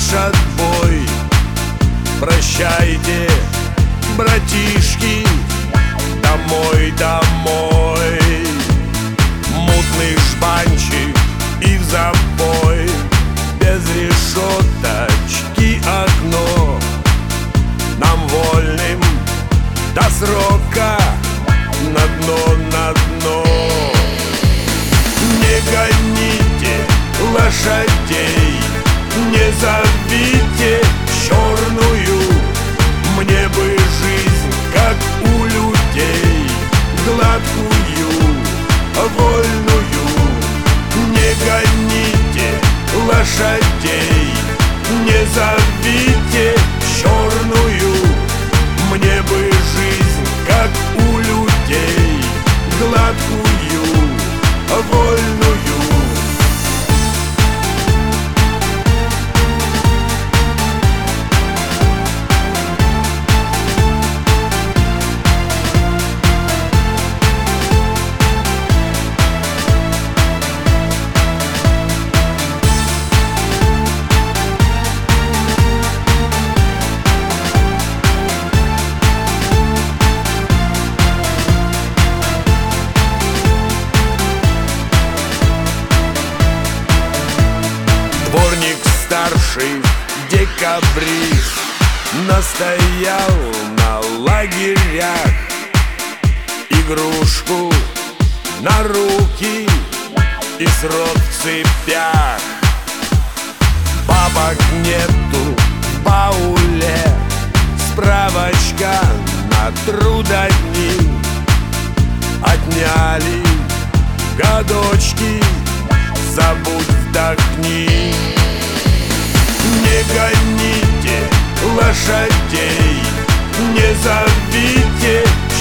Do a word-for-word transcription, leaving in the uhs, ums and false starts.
наш отбой. Прощайте, братишки, домой, домой. Мутный жбанчик и в забой, без решеточки окно. Нам вольным до срока на дно, на дно. Не гоните лошадей, не зовите черную. Мне бы жизнь, как у людей, гладкую, вольную. Не гоните лошадей, не зовите черную. Мне бы жизнь, как у людей, гладкую, вольную. Дворник старший, декабрист, настоял на лагерях. Игрушку на руки и срок в цепях. Бабок нету в бауле, справочка на трудодни. Отняли годочки, забудь, вдохни. Не гоните лошадей, не зовите